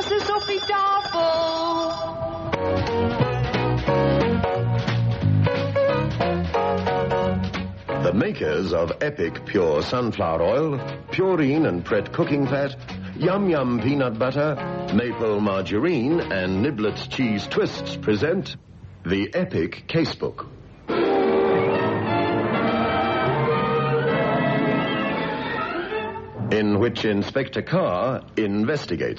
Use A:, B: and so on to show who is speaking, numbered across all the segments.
A: Princess Uppy Darfel.
B: The makers of Epic Pure Sunflower Oil, Purine and Pret Cooking Fat, Yum Yum Peanut Butter, Maple Margarine, and Niblets Cheese Twists present the Epic Casebook. In which Inspector Carr investigates.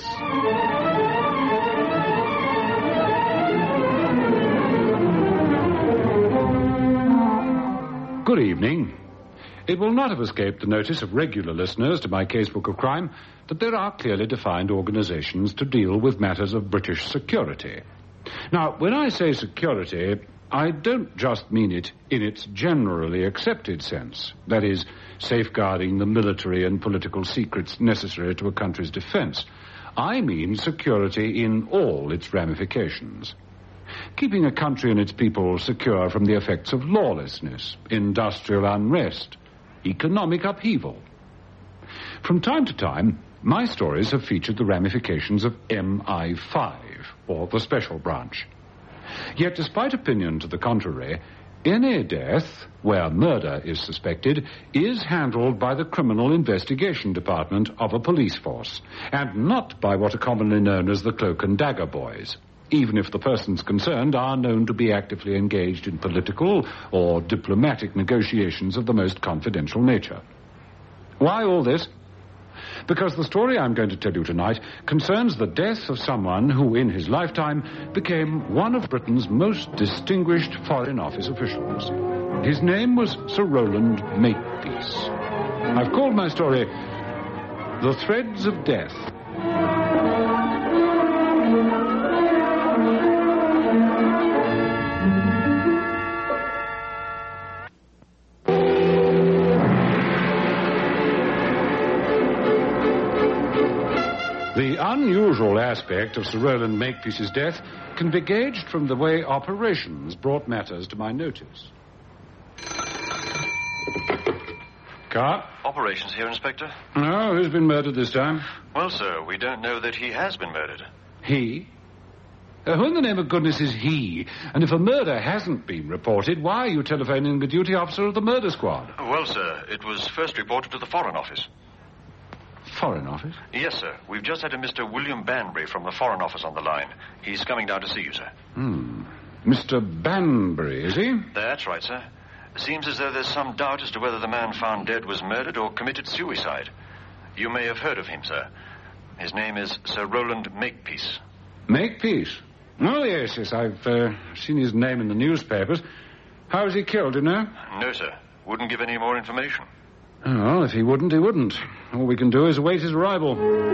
C: Good evening. It will not have escaped the notice of regular listeners to my Casebook of Crime that there are clearly defined organizations to deal with matters of British security. Now, when I say security, I don't just mean it in its generally accepted sense, that is, safeguarding the military and political secrets necessary to a country's defense. I mean security in all its ramifications. Keeping a country and its people secure from the effects of lawlessness, industrial unrest, economic upheaval. From time to time, my stories have featured the ramifications of MI5, or the Special Branch. Yet, despite opinion to the contrary, any death where murder is suspected is handled by the Criminal Investigation Department of a police force, and not by what are commonly known as the Cloak and Dagger Boys, even if the persons concerned are known to be actively engaged in political or diplomatic negotiations of the most confidential nature. Why all this? Because the story I'm going to tell you tonight concerns the death of someone who, in his lifetime, became one of Britain's most distinguished Foreign Office officials. His name was Sir Rowland Makepeace. I've called my story The Threads of Death. The unusual aspect of Sir Rowland Makepeace's death can be gauged from the way operations brought matters to my notice. Carr?
D: Operations here, Inspector.
C: No, who's been murdered this time?
D: Well, sir, we don't know that he has been murdered.
C: He? Who in the name of goodness is he? And if a murder hasn't been reported, why are you telephoning the duty officer of the murder squad?
D: Well, sir, it was first reported to the Foreign Office.
C: Foreign Office?
D: Yes, sir. We've just had a Mr. William Banbury from the Foreign Office on the line. He's coming down to see you, sir.
C: Mr. Banbury, is he?
D: That's right, sir. Seems as though there's some doubt as to whether the man found dead was murdered or committed suicide. You may have heard of him, sir. His name is Sir Rowland Makepeace.
C: Makepeace? Oh, yes, I've seen his name in the newspapers. How was he killed, do you know?
D: No, sir. Wouldn't give any more information.
C: Oh, well, if he wouldn't, he wouldn't. All we can do is await his arrival.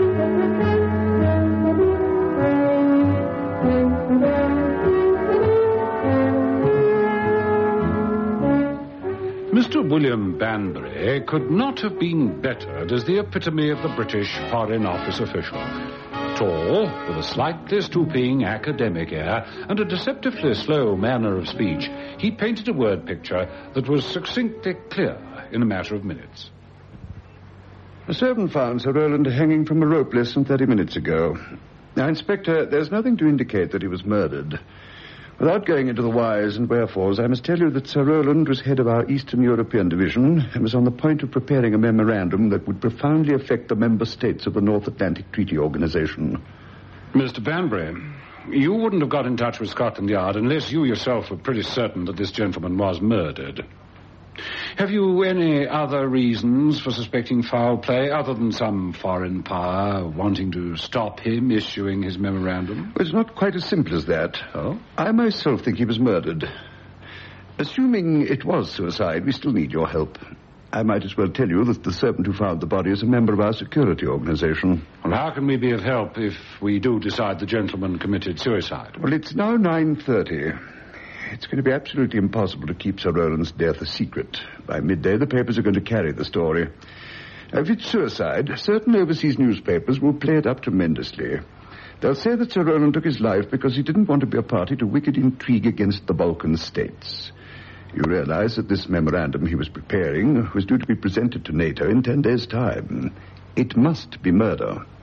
C: Mr. William Banbury could not have been bettered as the epitome of the British Foreign Office official. Tall, with a slightly stooping academic air and a deceptively slow manner of speech, he painted a word picture that was succinctly clear in a matter of minutes.
E: A servant found Sir Rowland hanging from a rope less than 30 minutes ago. Now, Inspector, there's nothing to indicate that he was murdered. Without going into the whys and wherefores, I must tell you that Sir Rowland was head of our Eastern European Division and was on the point of preparing a memorandum that would profoundly affect the member states of the North Atlantic Treaty Organization.
C: Mr. Banbury, you wouldn't have got in touch with Scotland Yard unless you yourself were pretty certain that this gentleman was murdered. Have you any other reasons for suspecting foul play other than some foreign power wanting to stop him issuing his memorandum?
E: Well, it's not quite as simple as that.
C: Oh?
E: I myself think he was murdered. Assuming it was suicide, we still need your help. I might as well tell you that the servant who found the body is a member of our security organization.
C: Well, how can we be of help if we do decide the gentleman committed suicide?
E: Well, it's now 9:30. It's going to be absolutely impossible to keep Sir Rowland's death a secret. By midday, the papers are going to carry the story. If it's suicide, certain overseas newspapers will play it up tremendously. They'll say that Sir Rowland took his life because he didn't want to be a party to wicked intrigue against the Balkan states. You realize that this memorandum he was preparing was due to be presented to NATO in 10 days' time. It must be murder.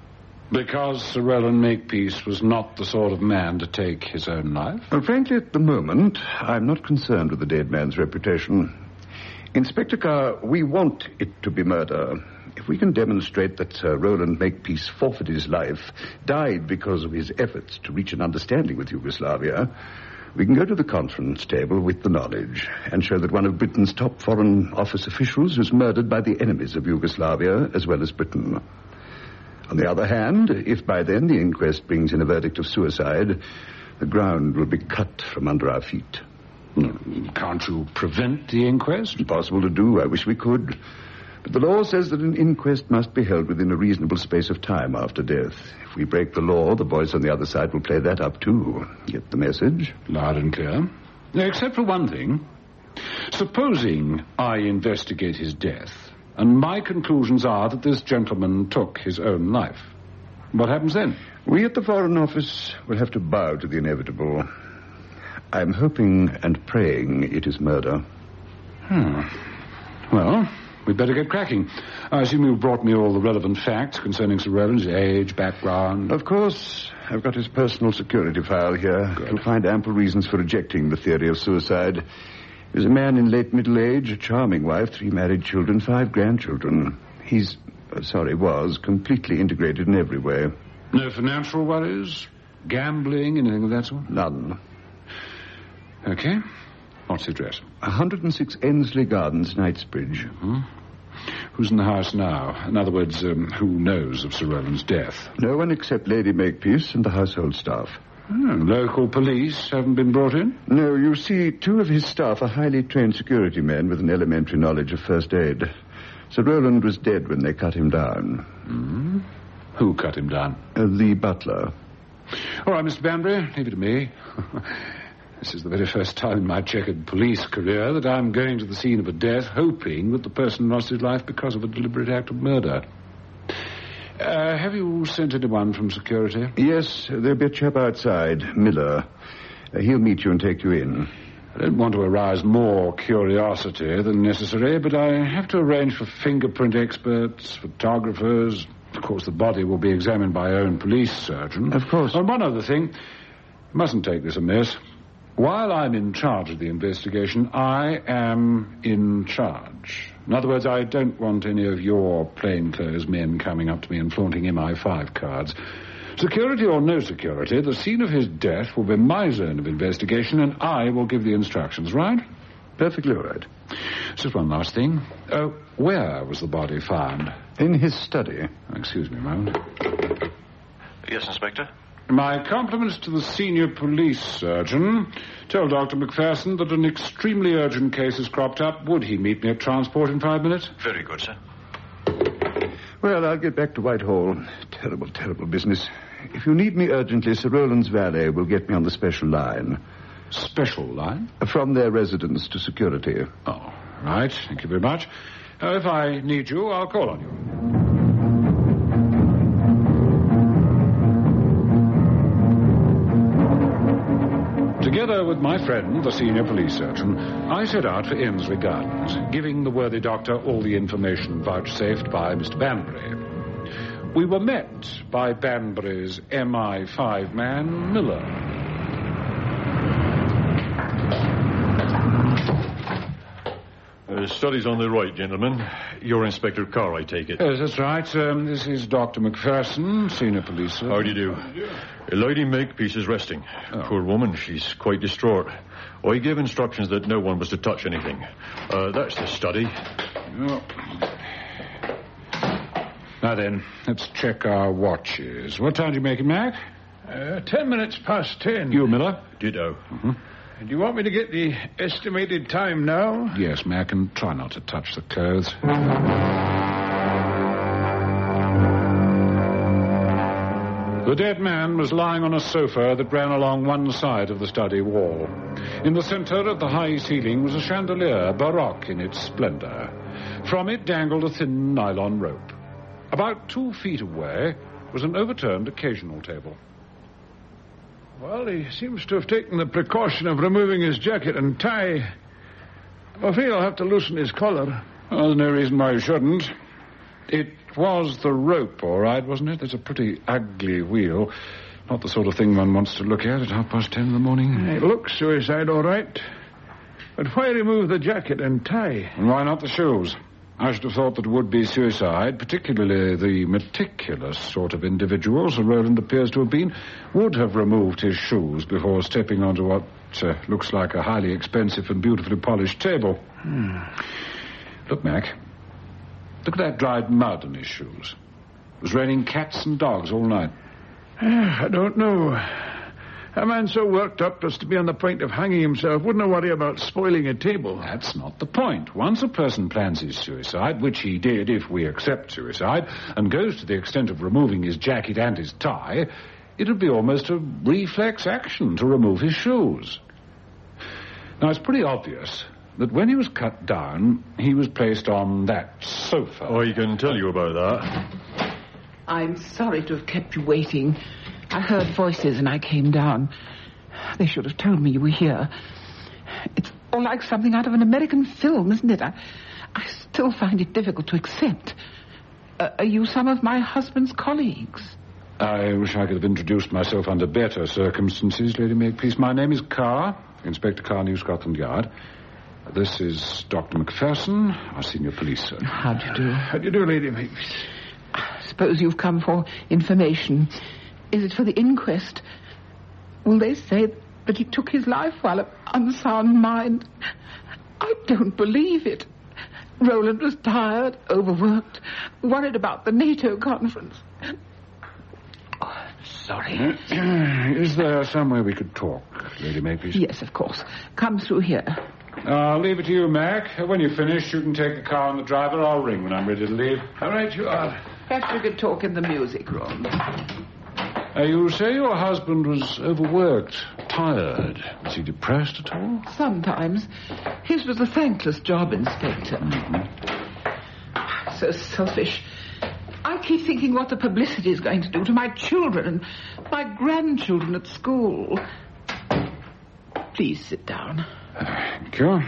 C: Because Sir Roland Makepeace was not the sort of man to take his own life?
E: Well, frankly, at the moment, I'm not concerned with the dead man's reputation. Inspector Carr, we want it to be murder. If we can demonstrate that Sir Roland Makepeace forfeited his life, died because of his efforts to reach an understanding with Yugoslavia, we can go to the conference table with the knowledge and show that one of Britain's top Foreign Office officials was murdered by the enemies of Yugoslavia as well as Britain. On the other hand, if by then the inquest brings in a verdict of suicide, the ground will be cut from under our feet.
C: Can't you prevent the inquest?
E: Impossible to do. I wish we could. But the law says that an inquest must be held within a reasonable space of time after death. If we break the law, the boys on the other side will play that up too. Get the message?
C: Loud and clear. Except for one thing. Supposing I investigate his death, and my conclusions are that this gentleman took his own life, what happens then?
E: We at the Foreign Office will have to bow to the inevitable. I'm hoping and praying it is murder.
C: Well, we'd better get cracking. I assume you've brought me all the relevant facts concerning Sir Roland's age, background.
E: Of course. I've got his personal security file here.
C: Good.
E: You'll find ample reasons for rejecting the theory of suicide. He was a man in late middle age, a charming wife, 3 married children, 5 grandchildren. Was completely integrated in every way.
C: No financial worries? Gambling, anything of that sort?
E: None.
C: Okay. What's the address?
E: 106 Ensley Gardens, Knightsbridge.
C: Who's in the house now? In other words, who knows of Sir Roland's death?
E: No one except Lady Makepeace and the household staff.
C: Local police haven't been brought in?
E: No, you see, 2 of his staff are highly trained security men with an elementary knowledge of first aid. Sir Roland was dead when they cut him down.
C: Who cut him down?
E: The butler.
C: All right, Mr. Banbury, leave it to me. This is the very first time in my checkered police career that I'm going to the scene of a death hoping that the person lost his life because of a deliberate act of murder. Have you sent anyone from security?
E: Yes, there'll be a chap outside, Miller. He'll meet you and take you in.
C: I don't want to arouse more curiosity than necessary, but I have to arrange for fingerprint experts, photographers. Of course, the body will be examined by our own police surgeon.
E: Of course.
C: And one other thing. You mustn't take this amiss. While I'm in charge of the investigation, I am in charge. In other words, I don't want any of your plainclothes men coming up to me and flaunting MI5 cards. Security or no security, the scene of his death will be my zone of investigation, and I will give the instructions, right?
E: Perfectly all right.
C: Just one last thing. Where was the body found?
E: In his study.
C: Excuse me a moment.
D: Yes, Inspector?
C: My compliments to the senior police surgeon. Tell Dr. McPherson that an extremely urgent case has cropped up. Would he meet me at transport in 5 minutes?
D: Very good, sir.
E: Well, I'll get back to Whitehall. Terrible, terrible business. If you need me urgently, Sir Roland's valet will get me on the special line.
C: Special line?
E: From their residence to security.
C: Oh, right. Thank you very much. If I need you, I'll call on you. Together with my friend, the senior police surgeon, I set out for Ensley Gardens, giving the worthy doctor all the information vouchsafed by Mr. Banbury. We were met by Banbury's MI5 man, Miller.
F: Study's on the right, gentlemen. You're Inspector Carr, I take it.
C: Yes, that's right. This is Dr. McPherson, senior police surgeon.
F: How do you do? Lady Makepeace is resting. Poor woman, she's quite distraught. I gave instructions that no one was to touch anything. That's the study.
C: Oh. Now then, let's check our watches. What time do you make it, Mac?
G: 10 minutes past 10.
C: You, Miller?
F: Ditto.
G: Do you want me to get the estimated time now?
C: Yes, Mac, and try not to touch the clothes. The dead man was lying on a sofa that ran along one side of the study wall. In the center of the high ceiling was a chandelier, baroque in its splendor. From it dangled a thin nylon rope. About 2 feet away was an overturned occasional table.
G: Well, he seems to have taken the precaution of removing his jacket and tie. I'm afraid I'll have to loosen his collar.
C: Well, there's no reason why you shouldn't. It It was the rope, all right, wasn't it? There's a pretty ugly wheel. Not the sort of thing one wants to look at 10:30 in the morning.
G: It looks suicide, all right. But why remove the jacket and tie?
C: And why not the shoes? I should have thought that it would be suicide, particularly the meticulous sort of individual Sir Roland appears to have been, would have removed his shoes before stepping onto what looks like a highly expensive and beautifully polished table. Look, Mac. Look at that dried mud on his shoes. It was raining cats and dogs all night.
G: I don't know. A man so worked up as to be on the point of hanging himself wouldn't worry about spoiling a table.
C: That's not the point. Once a person plans his suicide, which he did if we accept suicide, and goes to the extent of removing his jacket and his tie, it would be almost a reflex action to remove his shoes. Now, it's pretty obvious that when he was cut down, he was placed on that sofa.
F: I can tell you about that.
H: I'm sorry to have kept you waiting. I heard voices and I came down. They should have told me you were here. It's all like something out of an American film, isn't it? I still find it difficult to accept. Are you some of my husband's colleagues?
C: I wish I could have introduced myself under better circumstances, Lady Makepeace. My name is Carr, Inspector Carr, New Scotland Yard. This is Dr. Macpherson, our senior police surgeon.
H: How do you do?
G: How do you do, Lady Makepeace?
H: I suppose you've come for information. Is it for the inquest? Will they say that he took his life while of unsound mind? I don't believe it. Roland was tired, overworked, worried about the NATO conference. Oh, sorry.
C: Is there somewhere we could talk, Lady Makepeace?
H: Yes, of course. Come through here.
C: I'll leave it to you, Mac. When you finish, you can take the car and the driver. I'll ring when I'm ready to leave.
G: All right, you are.
H: Perhaps we could talk in the music room.
C: You say your husband was overworked, tired. Was he depressed at all?
H: Sometimes. His was a thankless job, Inspector. So selfish. I keep thinking what the publicity is going to do to my children and my grandchildren at school. Please sit down.
C: Thank you.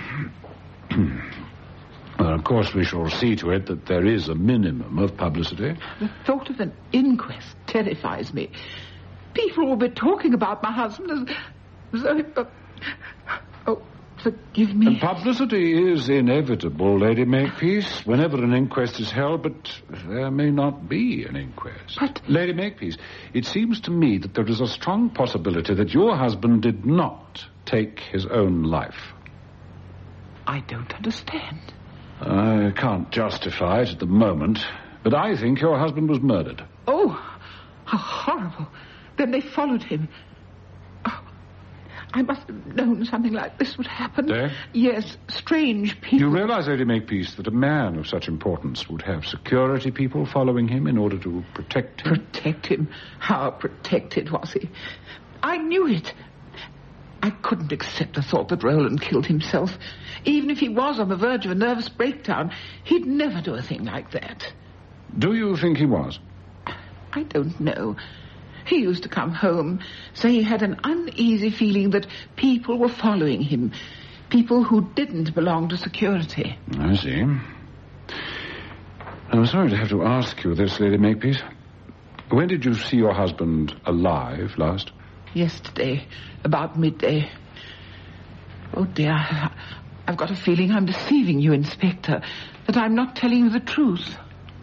C: Well, of course, we shall see to it that there is a minimum of publicity.
H: The thought of an inquest terrifies me. People will be talking about my husband as though... Oh, forgive me.
C: And publicity is inevitable, Lady Makepeace, whenever an inquest is held, but there may not be an inquest.
H: But...
C: Lady Makepeace, it seems to me that there is a strong possibility that your husband did not take his own life.
H: I don't understand.
C: I can't justify it at the moment, but I think your husband was murdered.
H: Oh, how horrible. Then they followed him. Oh, I must have known something like this would happen. Yes, strange people.
C: You realize, Lady Makepeace, that a man of such importance would have security people following him in order to protect him?
H: Protect him? How protected was he? I knew it. I couldn't accept the thought that Roland killed himself. Even if he was on the verge of a nervous breakdown, he'd never do a thing like that.
C: Do you think he was?
H: I don't know. He used to come home, say he had an uneasy feeling that people were following him. People who didn't belong to security.
C: I see. I'm sorry to have to ask you this, Lady Makepeace. When did you see your husband alive last?
H: Yesterday, about midday. Oh, dear, I've got a feeling I'm deceiving you, Inspector, that I'm not telling you the truth.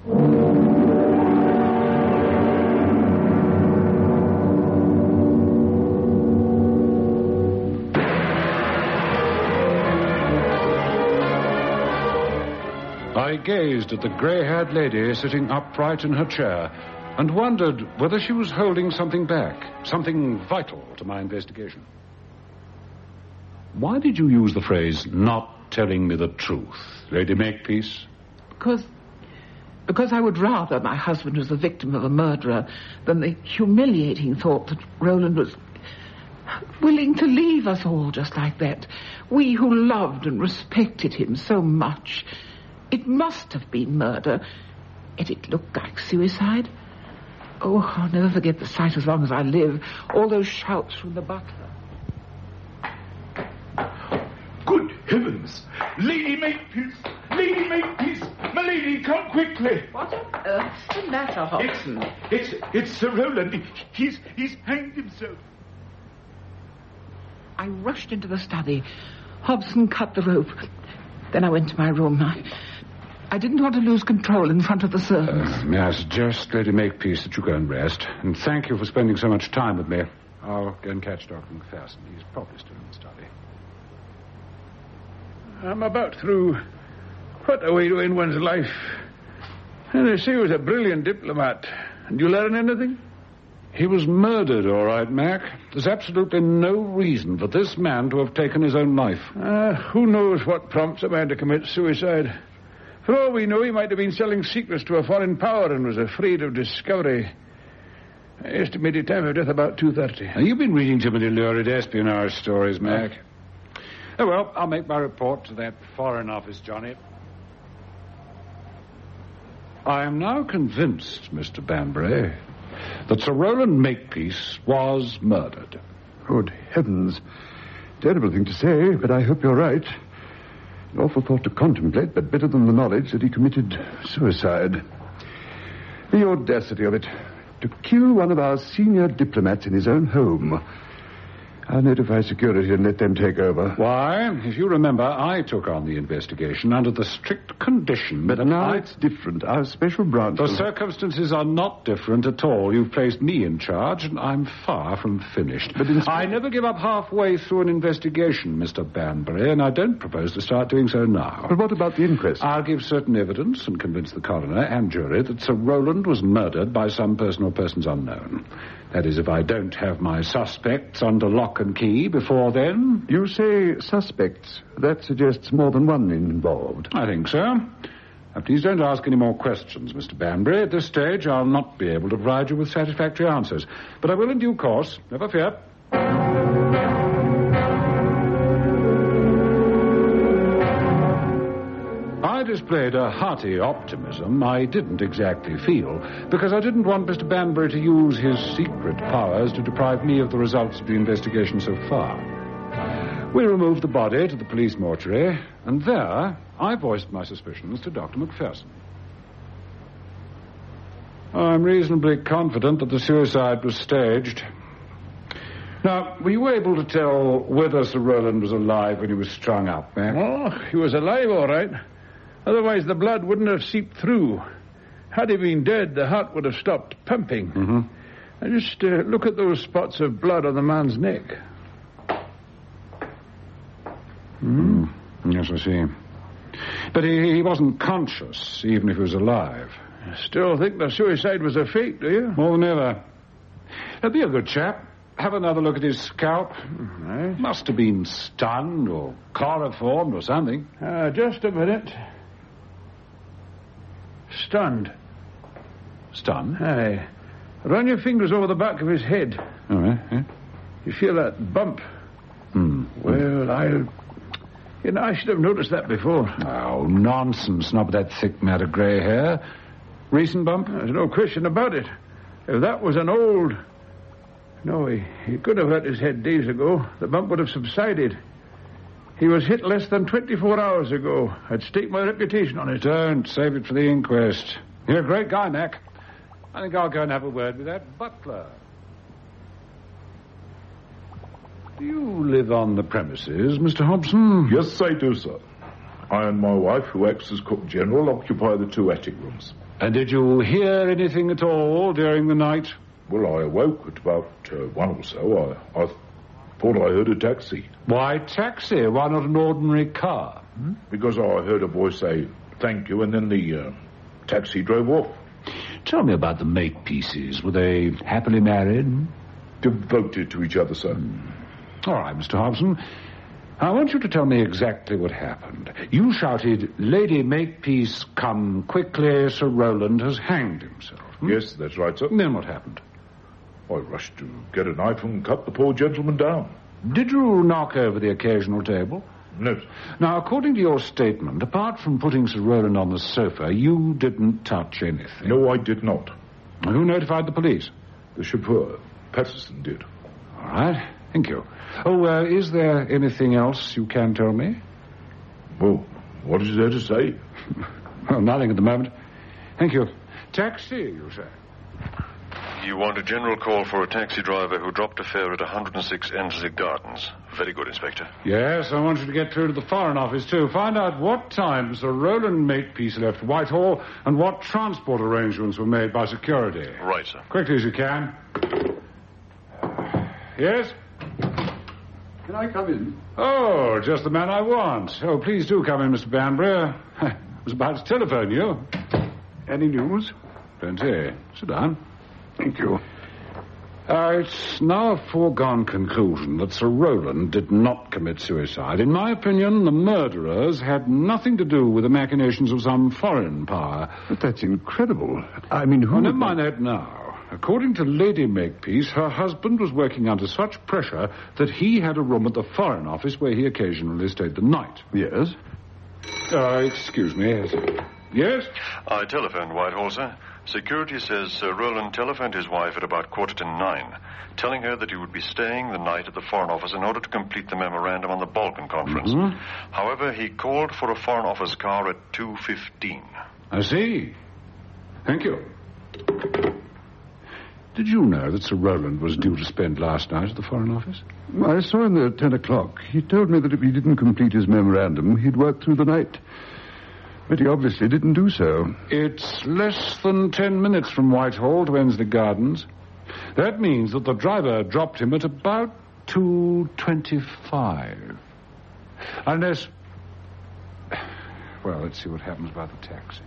C: I gazed at the grey-haired lady sitting upright in her chair and wondered whether she was holding something back, something vital to my investigation. Why did you use the phrase, not telling me the truth, Lady Makepeace?
H: Because I would rather my husband was the victim of a murderer than the humiliating thought that Roland was willing to leave us all just like that. We who loved and respected him so much. It must have been murder. Yet it looked like suicide. Oh, I'll never forget the sight as long as I live. All those shouts from the butler.
E: Good heavens! Lady Makepeace! Lady Makepeace!
G: My lady, come quickly.
H: What on earth's the matter, Hobson?
G: It's Sir Roland. He's hanged himself.
H: I rushed into the study. Hobson cut the rope. Then I went to my room. I didn't want to lose control in front of the servants.
C: May I suggest, Lady Makepeace, that you go and rest. And thank you for spending so much time with me. I'll go and catch Dr. Macpherson. He's probably still in the study.
G: I'm about through. What a way to end one's life. And they say he was a brilliant diplomat. Did you learn anything?
C: He was murdered, all right, Mac. There's absolutely no reason for this man to have taken his own life.
G: Who knows what prompts a man to commit suicide? For all we know, he might have been selling secrets to a foreign power and was afraid of discovery. I estimated time of death about 2:30.
C: Now, you've been reading too many lurid espionage stories, Mac. Oh, well, I'll make my report to that Foreign Office, Johnny. I am now convinced, Mr. Banbury, that Sir Roland Makepeace was murdered.
E: Good heavens. Terrible thing to say, but I hope you're right. An awful thought to contemplate, but better than the knowledge that he committed suicide. The audacity of it. To kill one of our senior diplomats in his own home. I'll notify security and let them take over.
C: Why? If you remember, I took on the investigation under the strict condition
E: But
C: that
E: now it's different. Our special branch...
C: The circumstances are not different at all. You've placed me in charge, and I'm far from finished.
E: But
C: I never give up halfway through an investigation, Mr. Banbury, and I don't propose to start doing so now.
E: But what about the inquest?
C: I'll give certain evidence and convince the coroner and jury that Sir Roland was murdered by some person or persons unknown. That is, if I don't have my suspects under lock and key before then.
E: You say suspects. That suggests more than one involved.
C: I think so. Now, please don't ask any more questions, Mr. Banbury. At this stage, I'll not be able to provide you with satisfactory answers. But I will in due course. Never fear. I displayed a hearty optimism I didn't exactly feel, because I didn't want Mr. Banbury to use his secret powers to deprive me of the results of the investigation so far. We removed the body to the police mortuary, and there I voiced my suspicions to Dr. Macpherson. I'm reasonably confident that the suicide was staged. Now, were you able to tell whether Sir Roland was alive when he was strung up, Mac?
G: Oh, he was alive, all right. Otherwise, the blood wouldn't have seeped through. Had he been dead, the heart would have stopped pumping.
C: Mm-hmm.
G: Now, just look at those spots of blood on the man's neck.
C: Yes, I see. But he wasn't conscious, even if he was alive.
G: Still think the suicide was a fake, do you?
C: More than ever. Now, be a good chap. Have another look at his scalp.
G: Right.
C: Must have been stunned or chloroformed or something.
G: Just a minute. Stunned.
C: Stunned?
G: Aye. Run your fingers over the back of his head.
C: All right, yeah.
G: You feel that bump? Well, I should have noticed that before.
C: Oh, nonsense. Not with that thick mat of grey hair. Recent bump?
G: There's no question about it. If that was an old... No, he could have hurt his head days ago. The bump would have subsided. He was hit less than 24 hours ago. I'd stake my reputation on it.
C: Don't. Save it for the inquest. You're a great guy, Mac. I think I'll go and have a word with that butler. Do you live on the premises, Mr. Hobson?
I: Yes, I do, sir. I and my wife, who acts as cook general, occupy the 2 attic rooms.
C: And did you hear anything at all during the night?
I: Well, I awoke at about 1 or so. I thought I heard a taxi.
C: Why taxi? Why not an ordinary car?
I: Because I heard a voice say, thank you, and then the taxi drove off.
C: Tell me about the Makepeaces. Were they happily married?
I: Devoted to each other, sir.
C: All right, Mr. Hobson. I want you to tell me exactly what happened. You shouted, Lady Makepeace, come quickly, Sir Roland has hanged himself.
I: Yes, that's right, sir.
C: And then what happened?
I: I rushed to get a knife and cut the poor gentleman down.
C: Did you knock over the occasional table?
I: No, sir.
C: Now, according to your statement, apart from putting Sir Roland on the sofa, you didn't touch anything.
I: No, I did not.
C: Who notified the police?
I: The chauffeur, Patterson, did.
C: All right, thank you. Oh, is there anything else you can tell me?
I: Well, what is there to say?
C: Well, nothing at the moment. Thank you. Taxi, you say?
D: You want a general call for a taxi driver who dropped a fare at 106 Ensley Gardens. Very good, Inspector.
C: Yes, I want you to get through to the Foreign Office, too. Find out what time Sir Roland Makepeace left Whitehall and what transport arrangements were made by security.
D: Right, sir.
C: Quickly as you can. Yes?
E: Can I come in?
C: Oh, just the man I want. Oh, please do come in, Mr. Banbury. I was about to telephone you.
E: Any news?
C: Plenty. Sit down.
E: Thank you.
C: It's now a foregone conclusion that Sir Roland did not commit suicide. In my opinion, the murderers had nothing to do with the machinations of some foreign power.
E: But that's incredible. I mean, who...
C: Well, never mind that now. According to Lady Makepeace, her husband was working under such pressure that he had a room at the Foreign Office where he occasionally stayed the night.
E: Yes?
C: Excuse me. Yes?
D: I telephoned Whitehall, sir. Security says Sir Roland telephoned his wife at about 9:15, telling her that he would be staying the night at the Foreign Office in order to complete the memorandum on the Balkan Conference.
C: Mm-hmm.
D: However, he called for a Foreign Office car at 2:15.
C: I see. Thank you. Did you know that Sir Roland was due to spend last night at the Foreign Office?
E: I saw him there at 10 o'clock. He told me that if he didn't complete his memorandum, he'd work through the night. But he obviously didn't do so.
C: It's less than 10 minutes from Whitehall to Ensley Gardens. That means that the driver dropped him at about 2:25. Unless... Well, let's see what happens about the taxi.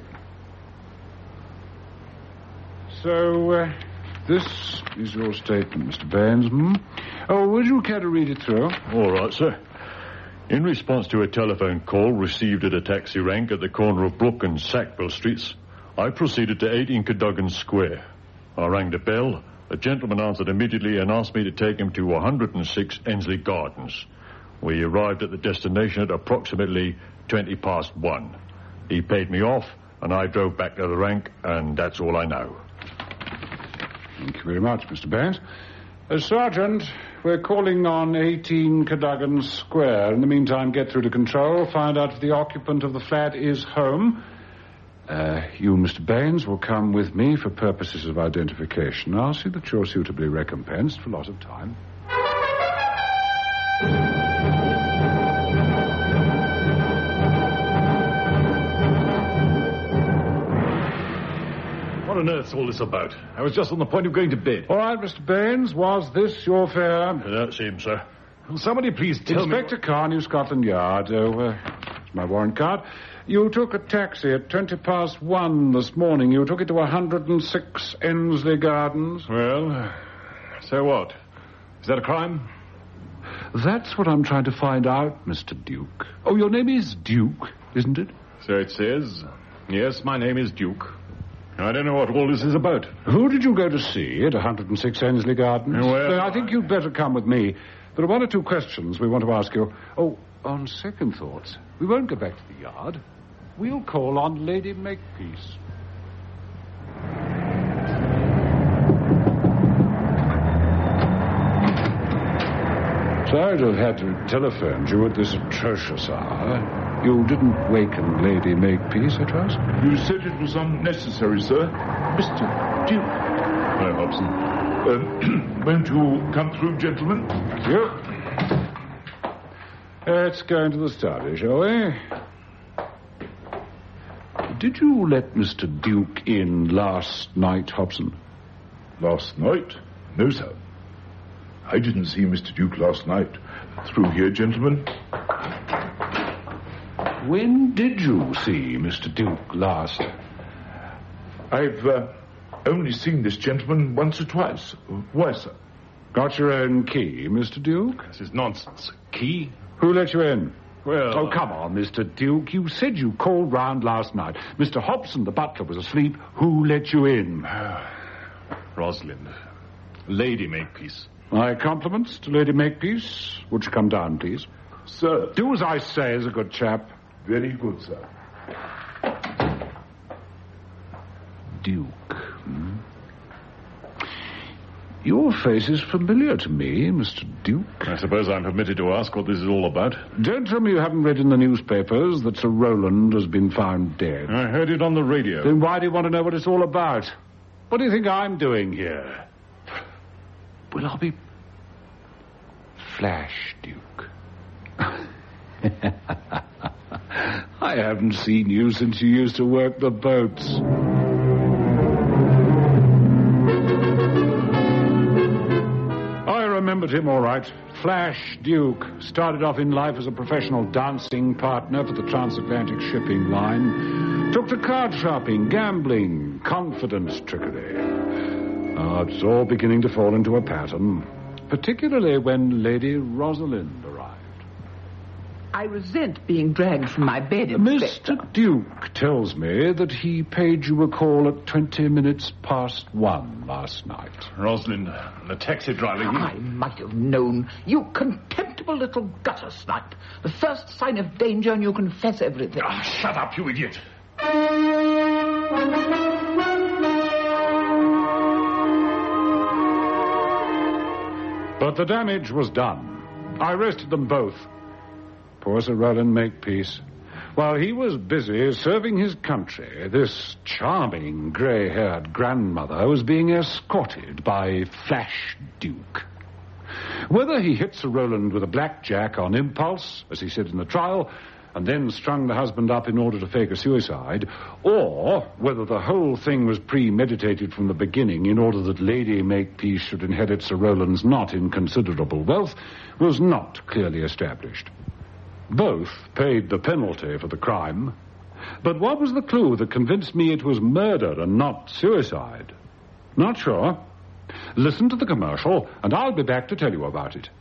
C: So, this is your statement, Mr. Baines. Oh, would you care to read it through?
F: All right, sir. In response to a telephone call received at a taxi rank at the corner of Brook and Sackville Streets, I proceeded to 18 Cadogan Square. I rang the bell. A gentleman answered immediately and asked me to take him to 106 Ensley Gardens. We arrived at the destination at approximately 1:20. He paid me off, and I drove back to the rank, and that's all I know.
C: Thank you very much, Mr. Baines. Sergeant, we're calling on 18 Cadogan Square. In the meantime, get through to control, find out if the occupant of the flat is home. You, Mr. Baines, will come with me for purposes of identification. I'll see that you're suitably recompensed for loss of time.
F: What on earth's all this about? I was just on the point of going to bed.
C: All right, Mr. Baines, was this your fare?
F: That seems, sir. Will somebody please tell
C: Inspector Carr, New Scotland Yard. Here's my warrant card. You took a taxi at 1:20 this morning. You took it to 106 Ensley Gardens.
F: Well, so what? Is that a crime?
C: That's what I'm trying to find out, Mr. Duke. Oh, your name is Duke, isn't it?
F: So it says. Yes, my name is Duke. I don't know what all this is about.
C: Who did you go to see at 106 Ensley Gardens?
F: Well,
C: I think you'd better come with me. There are one or two questions we want to ask you. Oh, on second thoughts, we won't go back to the yard. We'll call on Lady Makepeace. Sorry to have had to telephone you at this atrocious hour. You didn't waken Lady Makepeace, I trust?
I: You said it was unnecessary, sir. Mr. Duke.
F: Hello, Hobson.
I: Won't you come through, gentlemen?
C: Thank you. Let's go into the study, shall we? Did you let Mr. Duke in last night, Hobson?
I: Last night? No, sir. I didn't see Mr. Duke last night. Through here, gentlemen.
C: When did you see Mr. Duke last?
I: I've only seen this gentleman once or twice. Why, sir?
C: Got your own key, Mr. Duke?
F: This is nonsense. Key?
C: Who let you in?
F: Well...
C: Oh, come on, Mr. Duke. You said you called round last night. Mr. Hobson, the butler, was asleep. Who let you in?
F: Rosalind. Lady Makepeace.
C: My compliments to Lady Makepeace. Would you come down, please?
I: Sir.
C: Do as I say, as a good chap.
I: Very good, sir.
C: Duke. Your face is familiar to me, Mr. Duke.
F: I suppose I'm permitted to ask what this is all about.
C: Don't tell me you haven't read in the newspapers that Sir Roland has been found dead.
F: I heard it on the radio.
C: Then why do you want to know what it's all about? What do you think I'm doing here? Will I be Flash, Duke? I haven't seen you since you used to work the boats. I remembered him all right. Flash Duke. Started off in life as a professional dancing partner for the transatlantic shipping line. Took to card shopping, gambling, confidence trickery. It's all beginning to fall into a pattern, particularly when Lady Rosalind arrived.
H: I resent being dragged from my bed, Inspector.
C: Mr. Duke tells me that he paid you a call at 20 minutes past 1 last night.
F: Rosalind, the taxi driver...
H: I might have known. You contemptible little gutter snipe. The first sign of danger and you confess everything.
F: Shut up, you idiot.
C: But the damage was done. I arrested them both. Poor Sir Roland Makepeace. While he was busy serving his country, this charming grey-haired grandmother was being escorted by Flash Duke. Whether he hit Sir Roland with a blackjack on impulse, as he said in the trial, and then strung the husband up in order to fake a suicide, or whether the whole thing was premeditated from the beginning in order that Lady Makepeace should inherit Sir Roland's not inconsiderable wealth, was not clearly established. Both paid the penalty for the crime. But what was the clue that convinced me it was murder and not suicide? Not sure. Listen to the commercial, and I'll be back to tell you about it.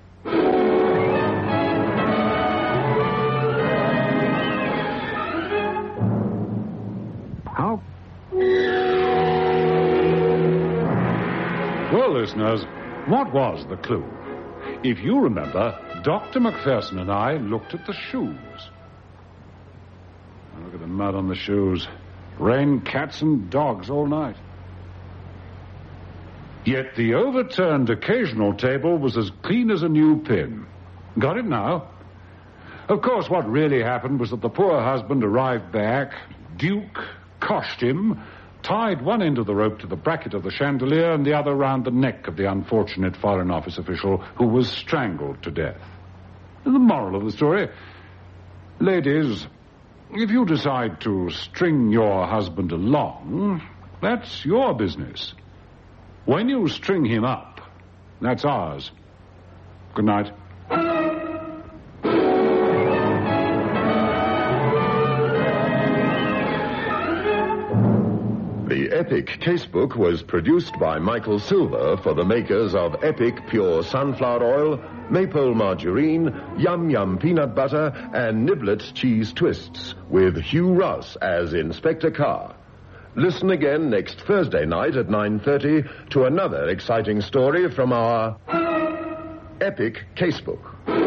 C: How? Well, listeners, what was the clue? If you remember, Dr. Macpherson and I looked at the shoes. Look at the mud on the shoes. Rained cats and dogs all night. Yet the overturned occasional table was as clean as a new pin. Got it now? Of course, what really happened was that the poor husband arrived back. Duke coshed him, tied one end of the rope to the bracket of the chandelier and the other round the neck of the unfortunate Foreign Office official who was strangled to death. And the moral of the story, ladies, if you decide to string your husband along, that's your business. When you string him up, that's ours. Good night.
B: The Epic Casebook was produced by Michael Silver for the makers of Epic Pure Sunflower Oil, Maple Margarine, Yum Yum Peanut Butter, and Niblets Cheese Twists, with Hugh Ross as Inspector Carr. Listen again next Thursday night at 9:30 to another exciting story from our Epic Casebook.